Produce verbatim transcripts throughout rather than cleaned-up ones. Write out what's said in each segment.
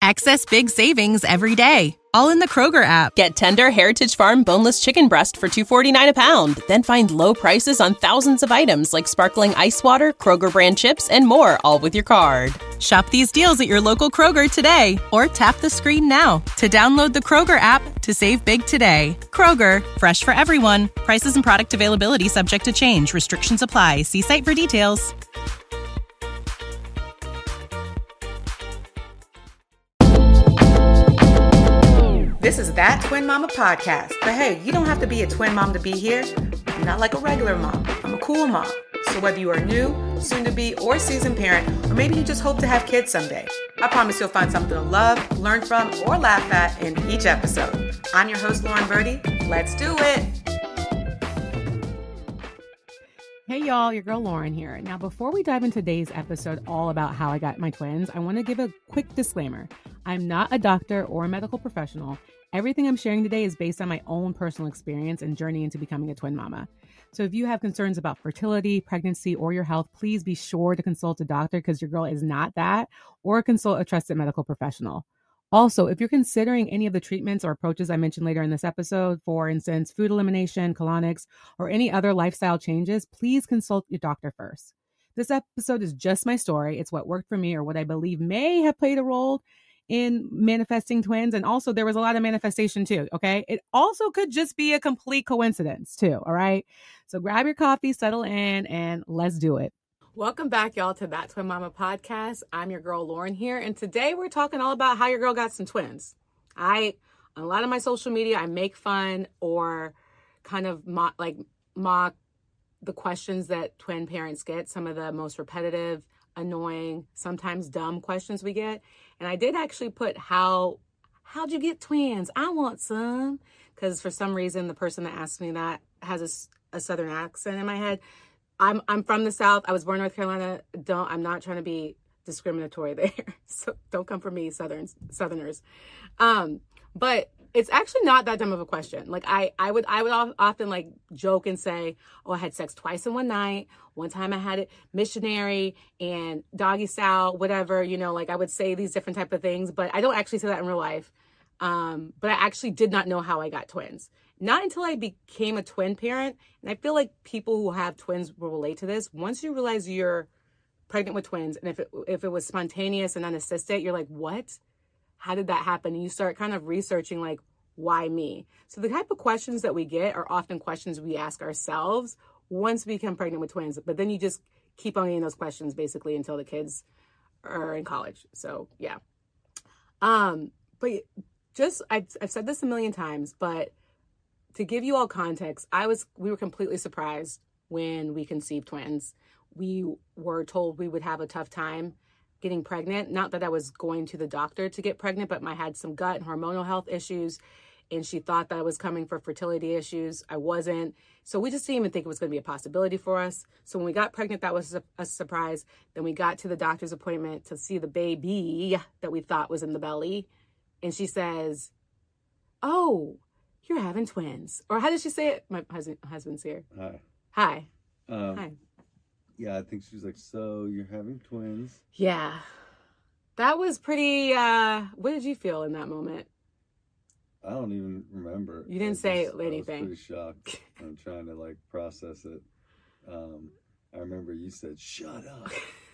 Access big savings every day, all in the Kroger app. Get tender Heritage Farm boneless chicken breast for two dollars and forty-nine cents a pound. Then find low prices on thousands of items like sparkling ice water, Kroger brand chips, and more, all with your card. Shop these deals at your local Kroger today, or tap the screen now to download the Kroger app to save big today. Kroger, fresh for everyone. Prices and product availability subject to change. Restrictions apply. See site for details. This is That Twin Mama podcast. But hey, you don't have to be a twin mom to be here. I'm not like a regular mom. I'm a cool mom. So whether you are new, soon to be, or seasoned parent, or maybe you just hope to have kids someday, I promise you'll find something to love, learn from, or laugh at in each episode. I'm your host, Lauren Birdie. Let's do it. Hey y'all, your girl Lauren here. Now, before we dive into today's episode all about how I got my twins, I want to give a quick disclaimer. I'm not a doctor or a medical professional. Everything I'm sharing today is based on my own personal experience and journey into becoming a twin mama. So if you have concerns about fertility, pregnancy, or your health, please be sure to consult a doctor because your girl is not that, or consult a trusted medical professional. Also, if you're considering any of the treatments or approaches I mentioned later in this episode, for instance, food elimination, colonics, or any other lifestyle changes, please consult your doctor first. This episode is just my story. It's what worked for me or what I believe may have played a role in manifesting twins. And also there was a lot of manifestation too. Okay. It also could just be a complete coincidence too. All right. So grab your coffee, settle in, and let's do it. Welcome back, y'all, to That Twin Mama podcast. I'm your girl Lauren here. And today we're talking all about how your girl got some twins. I, on a lot of my social media, I make fun or kind of mock, like mock the questions that twin parents get, some of the most repetitive, annoying, sometimes dumb questions we get. And I did actually put how, how'd you get twins? I want some. Because for some reason, the person that asked me that has a, a Southern accent in my head. I'm I'm from the South. I was born in North Carolina. Don't, I'm not trying to be discriminatory there. So don't come for me, Southerns, Southerners. Um, but it's actually not that dumb of a question. Like I, I would, I would often like joke and say, oh, I had sex twice in one night. One time I had it missionary and doggy style, whatever, you know, like I would say these different type of things, but I don't actually say that in real life. Um, but I actually did not know how I got twins. Not until I became a twin parent. And I feel like people who have twins will relate to this. Once you realize you're pregnant with twins, and if it, if it was spontaneous and unassisted, you're like, what? How did that happen? And you start kind of researching like, why me? So the type of questions that we get are often questions we ask ourselves once we become pregnant with twins. But then you just keep on getting those questions basically until the kids are in college. So yeah. Um, but just, I've, I've said this a million times, but to give you all context, I was, we were completely surprised when we conceived twins. We were told we would have a tough time getting pregnant. Not that I was going to the doctor to get pregnant, but I had some gut and hormonal health issues. And she thought that I was coming for fertility issues. I wasn't. So we just didn't even think it was going to be a possibility for us. So when we got pregnant, that was a, a surprise. Then we got to the doctor's appointment to see the baby that we thought was in the belly. And she says, oh, you're having twins. Or how did she say it? My husband, husband's here. Hi. Hi. Um, Hi. Yeah, I think she's like, so you're having twins? Yeah. That was pretty, uh, what did you feel in that moment? I don't even remember. You didn't I say just, anything. I was pretty shocked. I'm trying to like process it. Um, I remember you said, shut up.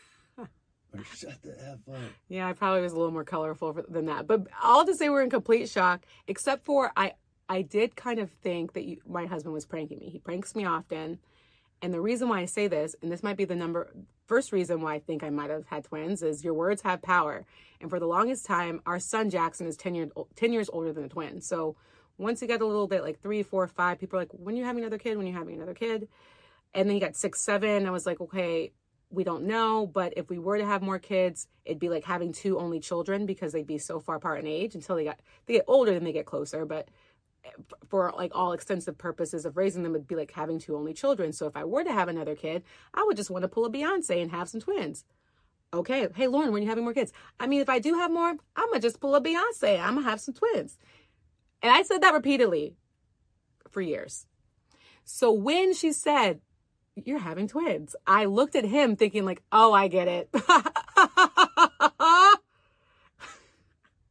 Or shut the F up. Yeah, I probably was a little more colorful than that. But I'll just say we're in complete shock, except for I, I did kind of think that you, my husband was pranking me. He pranks me often. And the reason why I say this, and this might be the number, first reason why I think I might have had twins, is your words have power. And for the longest time, our son Jackson is ten years, ten years older than a twin. So once he got a little bit like three, four, five, people are like, when are you having another kid? When are you having another kid? And then he got six, seven. I was like, okay, we don't know. But if we were to have more kids, it'd be like having two only children because they'd be so far apart in age until they got, they get older, then they get closer. But for like all extensive purposes of raising them, it'd be like having two only children. So if I were to have another kid, I would just want to pull a Beyonce and have some twins. Okay. Hey, Lauren, when are you having more kids? I mean, if I do have more, I'm going to just pull a Beyonce. I'm going to have some twins. And I said that repeatedly for years. So when she said, you're having twins, I looked at him thinking like, oh, I get it.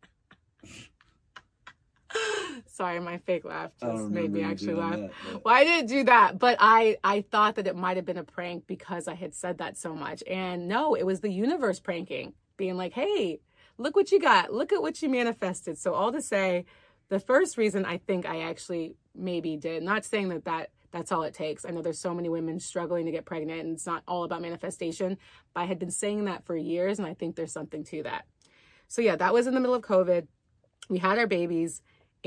Sorry, my fake laugh I don't just made me remember you actually doing laugh. that, but- Well, I didn't do that, but I, I thought that it might have been a prank because I had said that so much. And no, it was the universe pranking, being like, hey, look what you got. Look at what you manifested. So all to say, the first reason I think I actually maybe did, not saying that, that that's all it takes. I know there's so many women struggling to get pregnant and it's not all about manifestation, but I had been saying that for years and I think there's something to that. So yeah, that was in the middle of COVID. We had our babies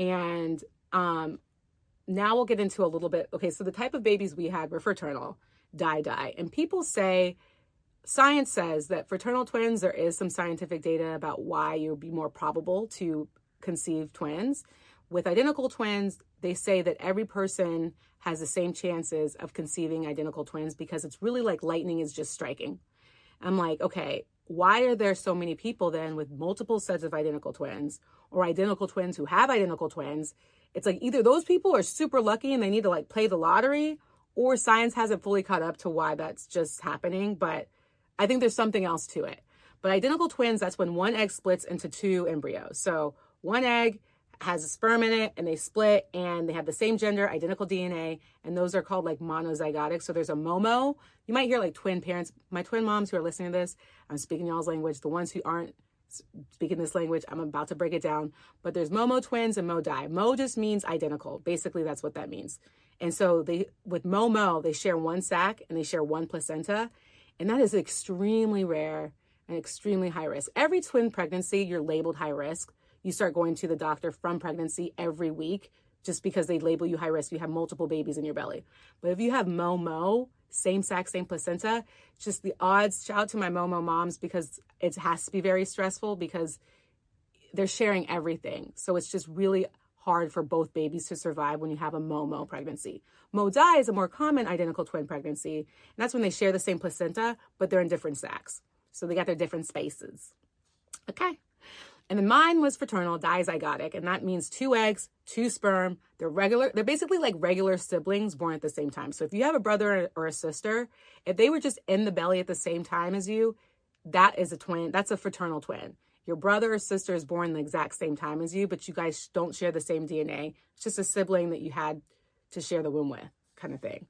and um, now we'll get into a little bit. Okay, so the type of babies we had were fraternal, die-die. And people say, science says that fraternal twins, there is some scientific data about why you'll be more probable to conceive twins. With identical twins, they say that every person has the same chances of conceiving identical twins because it's really like lightning is just striking. I'm like, okay, why are there so many people then with multiple sets of identical twins or identical twins who have identical twins? It's like either those people are super lucky and they need to like play the lottery, or science hasn't fully caught up to why that's just happening. But I think there's something else to it. But identical twins, that's when one egg splits into two embryos. So one egg has a sperm in it and they split and they have the same gender, identical D N A, and those are called like monozygotic. So there's a momo. You might hear like twin parents. My twin moms who are listening to this, I'm speaking y'all's language. The ones who aren't speaking this language, I'm about to break it down. But there's momo twins and mo-di. Mo just means identical. Basically, that's what that means. And so they, with momo, they share one sac and they share one placenta. And that is extremely rare and extremely high risk. Every twin pregnancy, you're labeled high risk. You start going to the doctor from pregnancy every week just because they label you high risk. You have multiple babies in your belly. But if you have mo-mo, same sac, same placenta, just the odds, shout out to my mo-mo moms because it has to be very stressful because they're sharing everything. So it's just really hard for both babies to survive when you have a mo-mo pregnancy. Mo-di is a more common identical twin pregnancy. And that's when they share the same placenta, but they're in different sacs. So they got their different spaces. Okay. And then mine was fraternal, dizygotic, and that means two eggs, two sperm. They're regular. They're basically like regular siblings born at the same time. So if you have a brother or a sister, if they were just in the belly at the same time as you, that is a twin. That's a fraternal twin. Your brother or sister is born the exact same time as you, but you guys don't share the same D N A. It's just a sibling that you had to share the womb with, kind of thing.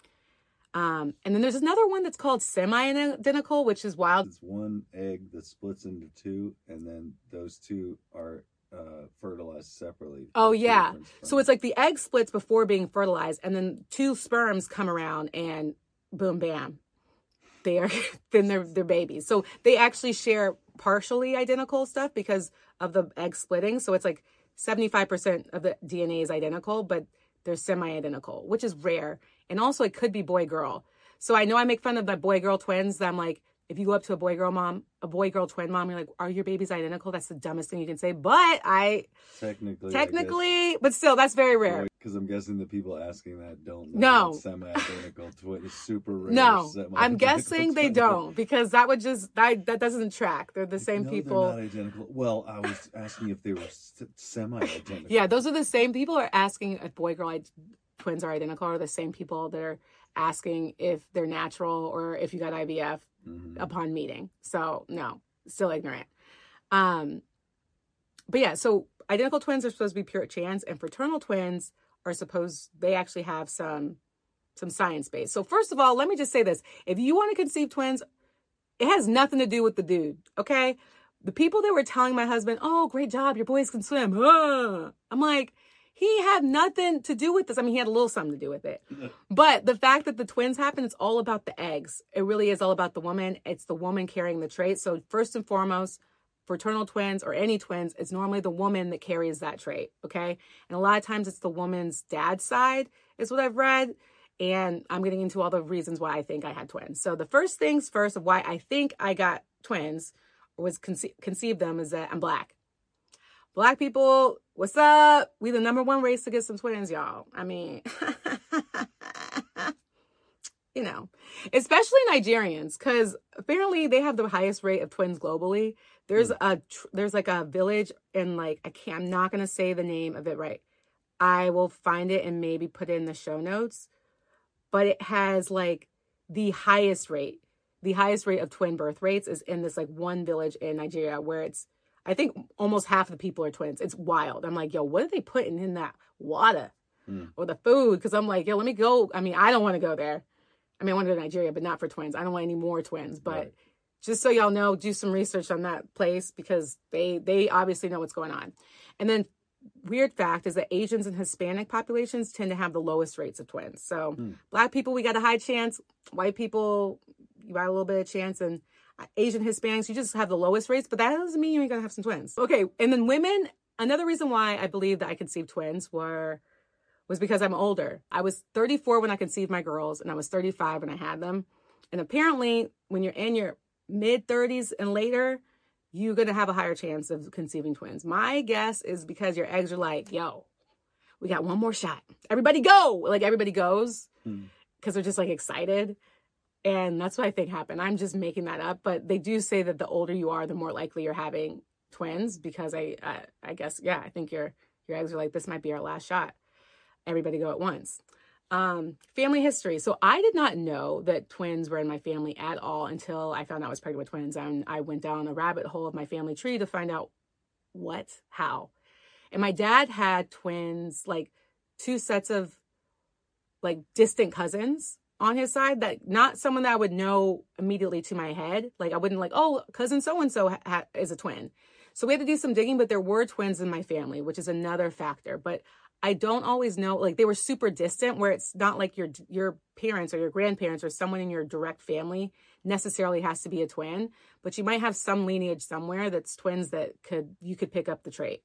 Um, and then there's another one that's called semi-identical, which is wild. It's one egg that splits into two, and then those two are uh, fertilized separately. Oh, yeah. So it's like the egg splits before being fertilized, and then two sperms come around, and boom, bam, they are then they're they're babies. So they actually share partially identical stuff because of the egg splitting. So it's like seventy-five percent of the D N A is identical, but they're semi-identical, which is rare. And also it could be boy-girl. So I know I make fun of the boy-girl twins. That I'm like, if you go up to a boy-girl mom, a boy-girl twin mom, you're like, are your babies identical? That's the dumbest thing you can say. But I... Technically. Technically, but still, that's very rare. Because I'm guessing the people asking that don't No. know. Semi-identical twin is super rare. No, I'm guessing they twin. don't because that would just, that, that doesn't track. They're the same no, people. They're not identical. Well, I was asking if they were semi-identical. Yeah, those are the same people are asking if boy-girl twins are identical, or the same people that are asking if they're natural or if you got I V F mm-hmm. upon meeting. So no, still ignorant. Um, but yeah, so identical twins are supposed to be pure chance, and fraternal twins are supposed, they actually have some some science base. So first of all, let me just say this. If you want to conceive twins, it has nothing to do with the dude, okay? The people that were telling my husband, oh, great job, your boys can swim. Ah. I'm like, he had nothing to do with this. I mean, he had a little something to do with it. But the fact that the twins happen, it's all about the eggs. It really is all about the woman. It's the woman carrying the trait. So first and foremost, fraternal twins or any twins, it's normally the woman that carries that trait, okay? And a lot of times it's the woman's dad's side is what I've read. And I'm getting into all the reasons why I think I had twins. So the first things first of why I think I got twins or was conce- conceived them is that I'm Black. Black people, what's up? We the number one race to get some twins, y'all. I mean, you know, especially Nigerians, because apparently they have the highest rate of twins globally. There's a, there's like a village in like, I can't, I'm not going to say the name of it right. I will find it and maybe put it in the show notes, but it has like the highest rate. The highest rate of twin birth rates is in this like one village in Nigeria where it's, I think almost half of the people are twins. It's wild. I'm like, yo, what are they putting in that water mm. or the food? Because I'm like, yo, let me go. I mean, I don't want to go there. I mean, I want to go to Nigeria, but not for twins. I don't want any more twins. But right. just so y'all know, do some research on that place because they they obviously know what's going on. And then weird fact is that Asians and Hispanic populations tend to have the lowest rates of twins. So mm. black people, we got a high chance. White people, you got a little bit of chance. And Asian Hispanics, you just have the lowest rates, but that doesn't mean you ain't gonna have some twins. Okay, and then women, another reason why I believe that I conceived twins were was because I'm older. I was thirty-four when I conceived my girls, and I was thirty-five when I had them. And apparently, when you're in your mid-thirties and later, you're gonna have a higher chance of conceiving twins. My guess is because your eggs are like, yo, we got one more shot. Everybody go! Like, everybody goes because mm. they're just, like, excited. And that's what I think happened. I'm just making that up. But they do say that the older you are, the more likely you're having twins because I I, I guess, yeah, I think your your eggs are like, this might be our last shot. Everybody go at once. Um, family history. So I did not know that twins were in my family at all until I found out I was pregnant with twins. And I went down a rabbit hole of my family tree to find out what, how. And my dad had twins, like two sets of like distant cousins on his side, that not someone that I would know immediately to my head. Like I wouldn't like, oh, cousin so-and-so ha- ha- is a twin. So we had to do some digging, but there were twins in my family, which is another factor. But I don't always know, like they were super distant where it's not like your your parents or your grandparents or someone in your direct family necessarily has to be a twin, but you might have some lineage somewhere that's twins that could, you could pick up the trait.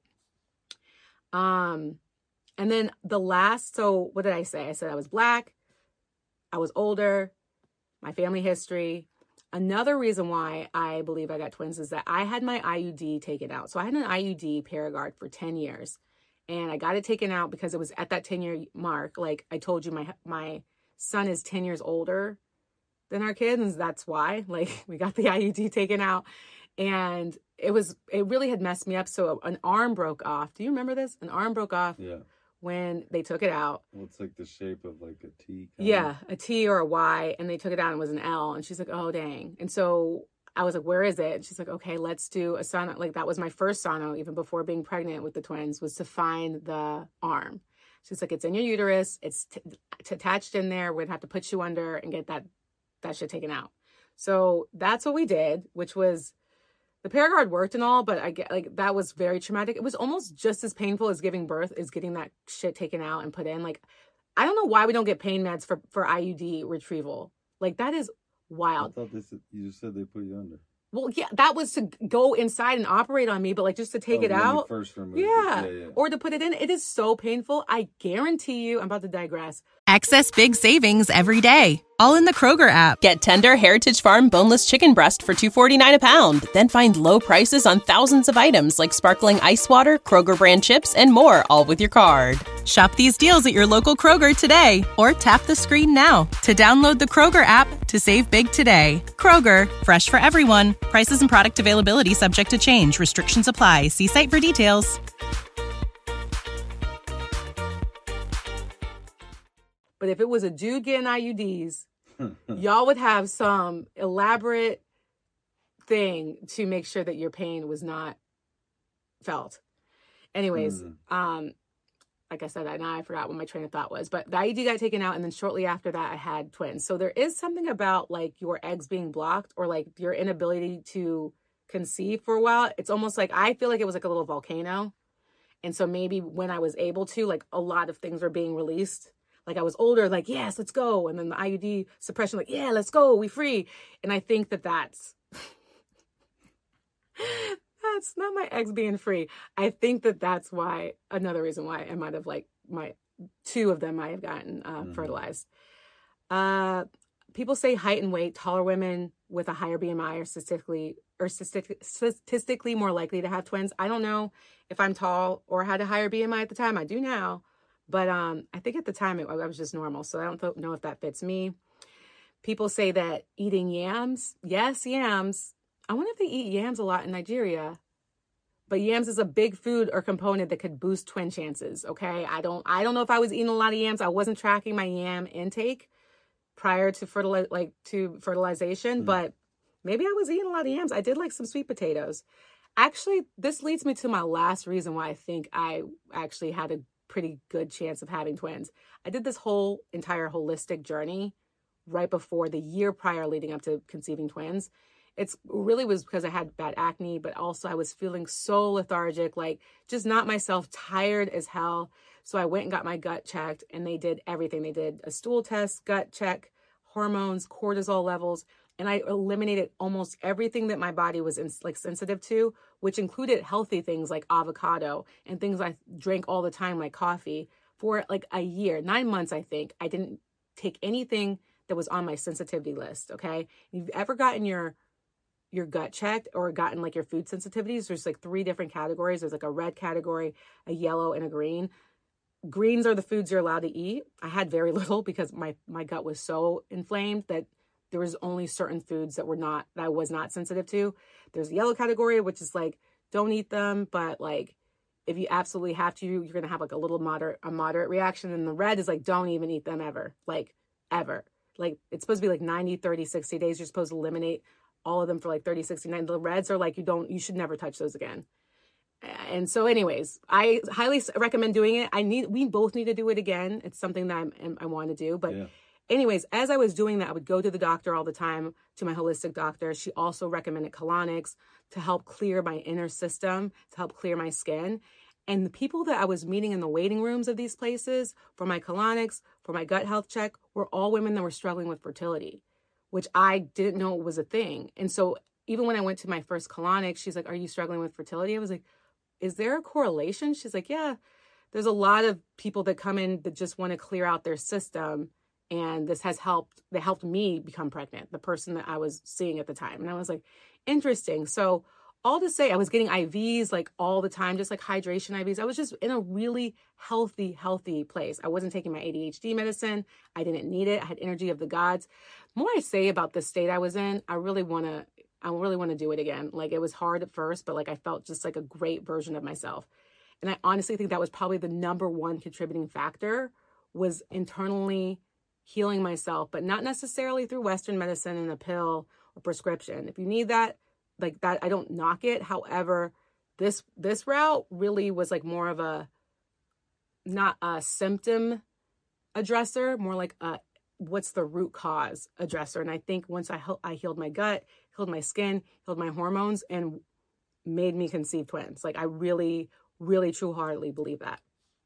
Um, and then the last, so what did I say? I said I was Black. I was older, my family history. Another reason why I believe I got twins is that I had my I U D taken out. So I had an I U D Paragard for ten years and I got it taken out because it was at that ten year mark. Like I told you, my, my son is ten years older than our kids. And that's why, like, we got the I U D taken out and it was, it really had messed me up. So an arm broke off. Do you remember this? An arm broke off. Yeah. When they took it out. Well, it's like the shape of like a T. Yeah, of. a T or a Y, and they took it out and it was an L. And she's like, oh, dang. And so I was like, where is it? And she's like, okay, let's do a sono. Like that was my first sono, even before being pregnant with the twins, was to find the arm. She's like, it's in your uterus. It's t- t- attached in there. We're going to have to put you under and get that, that shit taken out. So that's what we did, which was, the Paragard worked and all, but I get like that was very traumatic. It was almost just as painful as giving birth, is getting that shit taken out and put in. Like, I don't know why we don't get pain meds for, for I U D retrieval. Like, that is wild. I thought they said, you just said they put you under. Well, yeah, that was to go inside and operate on me, but like just to take oh, it out. First remove yeah. it. Yeah, yeah. Or to put it in. It is so painful. I guarantee you, I'm about to digress. Access big savings every day, all in the Kroger app. Get tender Heritage Farm boneless chicken breast for two forty-nine a pound. Then find low prices on thousands of items like sparkling ice water, Kroger brand chips, and more, all with your card. Shop these deals at your local Kroger today, or tap the screen now to download the Kroger app to save big today. Kroger, fresh for everyone. Prices and product availability subject to change. Restrictions apply. See site for details. But if it was a dude getting I U Ds, y'all would have some elaborate thing to make sure that your pain was not felt. Anyways, mm. um, like I said, I now I forgot what my train of thought was, but the I U D got taken out, and then shortly after that, I had twins. So there is something about like your eggs being blocked or like your inability to conceive for a while. It's almost like, I feel like it was like a little volcano. And so maybe when I was able to, like a lot of things were being released. Like I was older, like, yes, let's go. And then the I U D suppression, like, yeah, let's go. We free. And I think that that's, that's not my eggs being free. I think that that's why, another reason why I might have like my, two of them might have gotten uh, mm-hmm. fertilized. Uh, people say height and weight, taller women with a higher B M I are statistically, or statistic, statistically more likely to have twins. I don't know if I'm tall or had a higher B M I at the time. I do now. But um, I think at the time it, I was just normal, so I don't th- know if that fits me. People say that eating yams, yes, yams. I wonder if they eat yams a lot in Nigeria. But yams is a big food or component that could boost twin chances, okay? I don't I don't know if I was eating a lot of yams. I wasn't tracking my yam intake prior to fertilize like to fertilization, mm. but maybe I was eating a lot of yams. I did like some sweet potatoes. actually, this leads me to my last reason why I think I actually had a pretty good chance of having twins. I did this whole entire holistic journey right before the year prior leading up to conceiving twins. It's really was because I had bad acne, but also I was feeling so lethargic, like just not myself, tired as hell. So I went and got my gut checked, and they did everything. They did a stool test, gut check, hormones, cortisol levels, and I eliminated almost everything that my body was in, like sensitive to, which included healthy things like avocado and things I drank all the time, like coffee, for like a year, nine months, I think. I didn't take anything that was on my sensitivity list, okay? If you've ever gotten your your gut checked or gotten like your food sensitivities, there's like three different categories. There's like a red category, a yellow, and a green. Greens are the foods you're allowed to eat. I had very little because my, my gut was so inflamed that there was only certain foods that were not, that I was not sensitive to. There's the yellow category, which is like, don't eat them, but like, if you absolutely have to, you're going to have like a little moderate, a moderate reaction. And the red is like, don't even eat them ever, like ever. Like it's supposed to be like ninety, thirty, sixty days. You're supposed to eliminate all of them for like thirty, sixty, ninety. The reds are like, you don't, you should never touch those again. And so anyways, I highly recommend doing it. I need, we both need to do it again. It's something that I'm, I want to do. But yeah. Anyways, as I was doing that, I would go to the doctor all the time, to my holistic doctor. She also recommended colonics to help clear my inner system, to help clear my skin. And the people that I was meeting in the waiting rooms of these places for my colonics, for my gut health check, were all women that were struggling with fertility, which I didn't know was a thing. And so even when I went to my first colonics, she's like, are you struggling with fertility? I was like, is there a correlation? She's like, yeah, there's a lot of people that come in that just want to clear out their system. And this has helped, they helped me become pregnant, the person that I was seeing at the time. And I was like, interesting. So all to say, I was getting I Vs like all the time, just like hydration I Vs. I was just in a really healthy, healthy place. I wasn't taking my A D H D medicine. I didn't need it. I had energy of the gods. The more I say about the state I was in, I really want to, I really want to do it again. Like it was hard at first, but like I felt just like a great version of myself. And I honestly think that was probably the number one contributing factor, was internally healing myself, but not necessarily through Western medicine and a pill or prescription. If you need that, like that, I don't knock it. However, this, this route really was like more of a, not a symptom addresser, more like a, what's the root cause addresser. And I think once I, I healed my gut, healed my skin, healed my hormones, and made me conceive twins. Like I really, really true-heartedly believe that.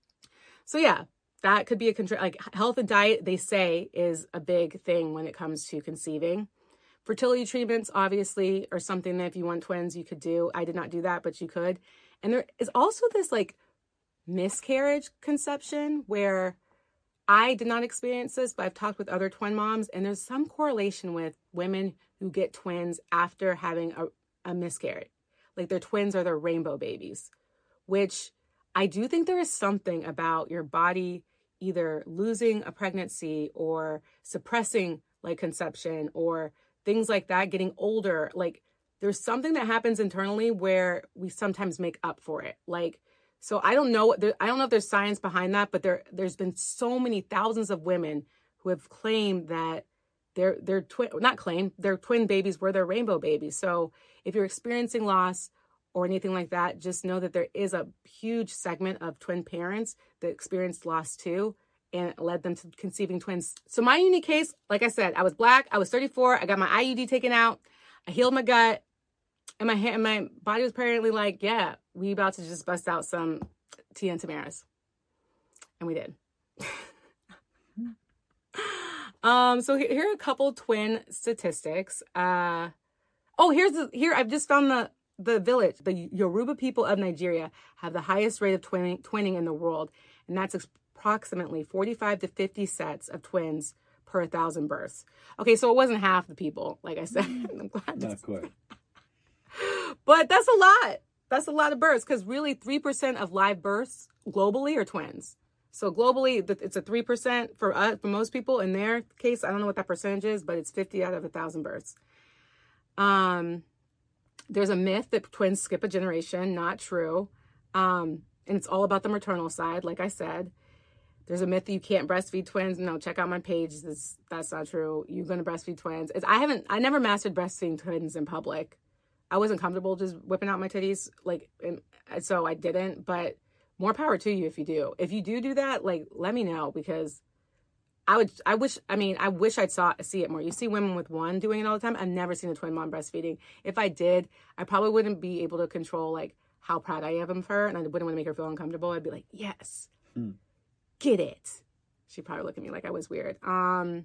So yeah, that could be a control, like health and diet, they say, is a big thing when it comes to conceiving. Fertility treatments, obviously, are something that if you want twins, you could do. I did not do that, but you could. And there is also this like miscarriage conception where I did not experience this, but I've talked with other twin moms, and there's some correlation with women who get twins after having a, a miscarriage. Like their twins are their rainbow babies, which I do think there is something about your body either losing a pregnancy or suppressing like conception or things like that, getting older. Like there's something that happens internally where we sometimes make up for it. Like, so I don't know, there, I don't know if there's science behind that, but there, there's been so many thousands of women who have claimed that their, their twin, not claimed, their twin babies were their rainbow babies. So if you're experiencing loss or anything like that, just know that there is a huge segment of twin parents that experienced loss too, and it led them to conceiving twins. So my unique case, like I said, I was Black, I was thirty-four, I got my I U D taken out, I healed my gut, and my hand, my body was apparently like, yeah, we about to just bust out some Tia and Tamaras. And we did. um, so here, here are a couple twin statistics. Uh, oh, here's the, here, I've just found the, the village. The Yoruba people of Nigeria have the highest rate of twinning, twinning in the world. And that's approximately forty-five to fifty sets of twins per thousand births. Okay, so it wasn't half the people, like I said. I'm glad. Not quite. But that's a lot. That's a lot of births, because really three percent of live births globally are twins. So globally, it's a three percent for us, for most people. In their case, I don't know what that percentage is, but it's fifty out of a thousand births. Um, there's a myth that twins skip a generation. Not true. Um, and it's all about the maternal side, like I said. There's a myth that you can't breastfeed twins. No, check out my page. This, that's not true. You're going to breastfeed twins. It's, I haven't, I never mastered breastfeeding twins in public. I wasn't comfortable just whipping out my titties. Like, and so I didn't, but more power to you if you do. If you do do that, like, let me know, because I would, I wish, I mean, I wish I'd saw, see it more. You see women with one doing it all the time. I've never seen a twin mom breastfeeding. If I did, I probably wouldn't be able to control, like, how proud I am of her, and I wouldn't want to make her feel uncomfortable. I'd be like, yes, hmm. get it. She'd probably look at me like I was weird. Um,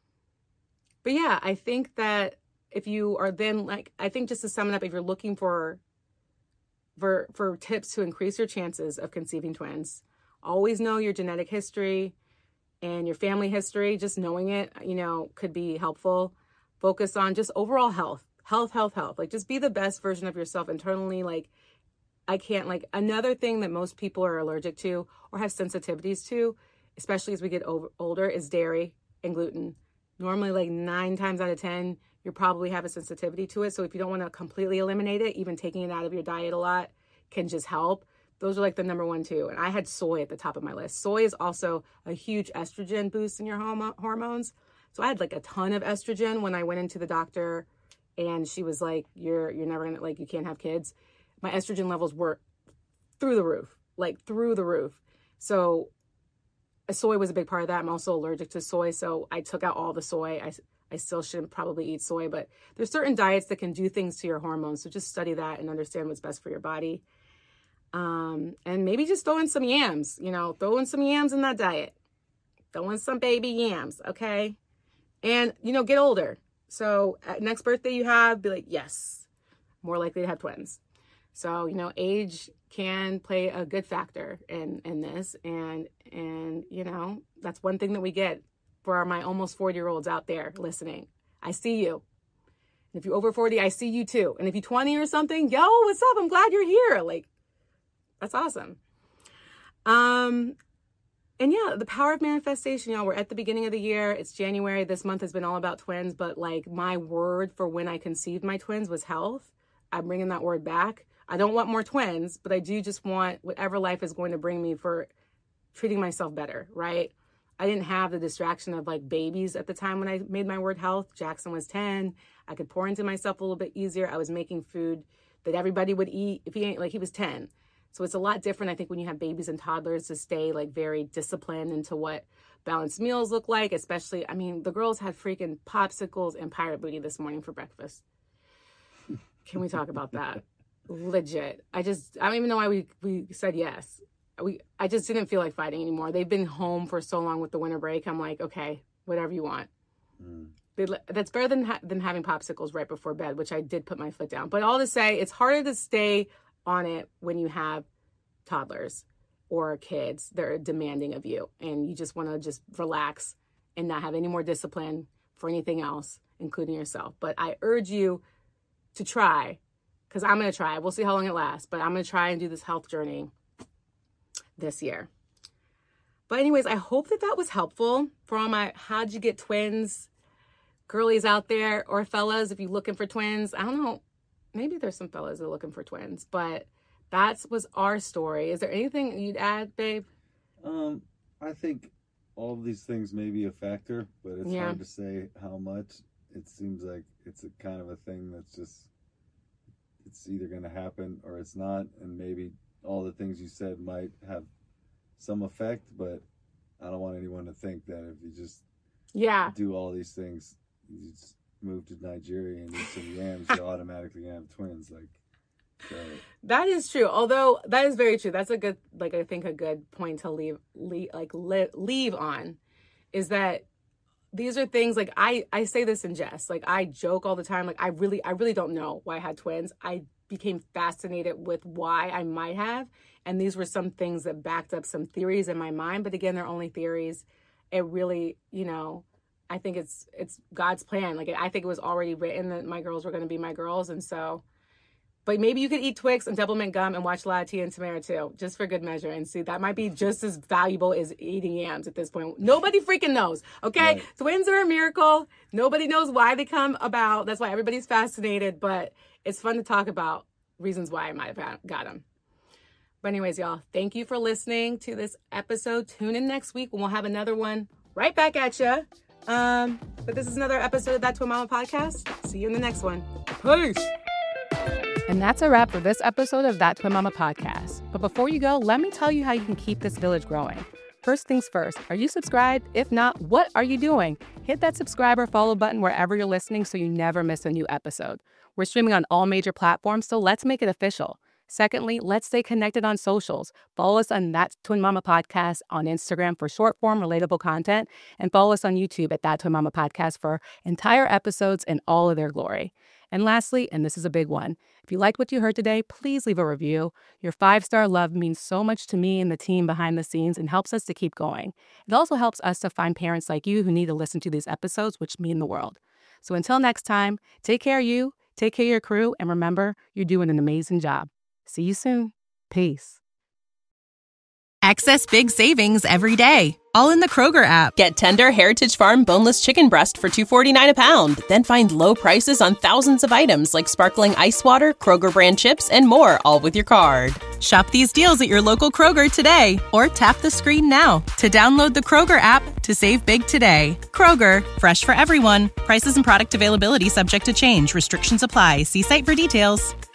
but yeah, I think that if you are then, like, I think just to sum it up, if you're looking for, for, for tips to increase your chances of conceiving twins, always know your genetic history and your family history. Just knowing it, you know, could be helpful. Focus on just overall health, health, health, health. Like, just be the best version of yourself internally. Like, I can't, like, another thing that most people are allergic to or have sensitivities to, especially as we get over, older, is dairy and gluten. Normally, like, nine times out of ten, you probably have a sensitivity to it. So if you don't want to completely eliminate it, even taking it out of your diet a lot can just help. Those are like the number one, two. And I had soy at the top of my list. Soy is also a huge estrogen boost in your homo- hormones. So I had like a ton of estrogen when I went into the doctor, and she was like, you're, you're never gonna, like, you can't have kids. My estrogen levels were through the roof, like through the roof. So soy was a big part of that. I'm also allergic to soy. So I took out all the soy. I, I still shouldn't probably eat soy, but there's certain diets that can do things to your hormones. So just study that and understand what's best for your body. Um, and maybe just throw in some yams, you know, throw in some yams in that diet, throw in some baby yams. Okay. And, you know, get older. So at next birthday you have, be like, yes, more likely to have twins. So, you know, age can play a good factor in, in this. And, and, you know, that's one thing that we get for our, my almost forty year olds out there listening. I see you. And if you're over forty, I see you too. And if you're twenty or something, yo, what's up? I'm glad you're here. Like, that's awesome. Um, and yeah, the power of manifestation, y'all. We're at the beginning of the year. It's January. This month has been all about twins, but like my word for when I conceived my twins was health. I'm bringing that word back. I don't want more twins, but I do just want whatever life is going to bring me for treating myself better, right? I didn't have the distraction of like babies at the time when I made my word health. Jackson was ten. I could pour into myself a little bit easier. I was making food that everybody would eat if he ain't, like, he was ten. So it's a lot different, I think, when you have babies and toddlers to stay like very disciplined into what balanced meals look like, especially, I mean, the girls had freaking popsicles and pirate booty this morning for breakfast. Can we talk about that? Legit. I just, I don't even know why we, we said yes. We, I just didn't feel like fighting anymore. They've been home for so long with the winter break. I'm like, okay, whatever you want. Mm. They, that's better than, ha- than having popsicles right before bed, which I did put my foot down. But all to say, it's harder to stay on it when you have toddlers or kids that are demanding of you and you just want to just relax and not have any more discipline for anything else, including yourself. But I urge you to try, because I'm going to try. We'll see how long it lasts, but I'm going to try and do this health journey this year. But anyways, I hope that that was helpful for all my how'd you get twins girlies out there, or fellas if you're looking for twins. I don't know. Maybe there's some fellas that are looking for twins, but that was our story. Is there anything you'd add, babe? Um, I think all of these things may be a factor, but it's yeah. hard to say how much. It seems like it's a kind of a thing that's just, it's either going to happen or it's not. And maybe all the things you said might have some effect, but I don't want anyone to think that if you just yeah do all these things, you just move to Nigeria and eat some yams, you're automatically gonna have twins. Like, so. That is true. Although that is very true. That's a good, like, I think a good point to leave, leave like li- leave on, is that these are things like I, I say this in jest. Like, I joke all the time. Like, I really, I really don't know why I had twins. I became fascinated with why I might have. And these were some things that backed up some theories in my mind. But again, they're only theories. It really, you know, I think it's it's God's plan. Like, I think it was already written that my girls were going to be my girls. And so, but maybe you could eat Twix and double mint gum and watch La Tia and Tamara too, just for good measure. And see, that might be just as valuable as eating yams at this point. Nobody freaking knows. Okay. Right. Twins are a miracle. Nobody knows why they come about. That's why everybody's fascinated, but it's fun to talk about reasons why I might have got them. But anyways, y'all, thank you for listening to this episode. Tune in next week when we'll have another one right back at you. Um, but this is another episode of That Twin Mama Podcast. See you in the next one. Peace. And that's a wrap for this episode of That Twin Mama podcast. But before you go, let me tell you how you can keep this village growing. First things first, are you subscribed? If not, what are you doing? Hit that subscribe or follow button wherever you're listening so you never miss a new episode. We're streaming on all major platforms, so let's make it official. Secondly, let's stay connected on socials. Follow us on That Twin Mama Podcast on Instagram for short-form relatable content, and follow us on YouTube at That Twin Mama Podcast for entire episodes in all of their glory. And lastly, and this is a big one, if you liked what you heard today, please leave a review. Your five-star love means so much to me and the team behind the scenes and helps us to keep going. It also helps us to find parents like you who need to listen to these episodes, which mean the world. So until next time, take care of you, take care of your crew, and remember, you're doing an amazing job. See you soon. Peace. Access big savings every day, all in the Kroger app. Get tender Heritage Farm boneless chicken breast for two forty-nine a pound. Then find low prices on thousands of items like sparkling ice water, Kroger brand chips, and more, all with your card. Shop these deals at your local Kroger today, or tap the screen now to download the Kroger app to save big today. Kroger, fresh for everyone. Prices and product availability subject to change. Restrictions apply. See site for details.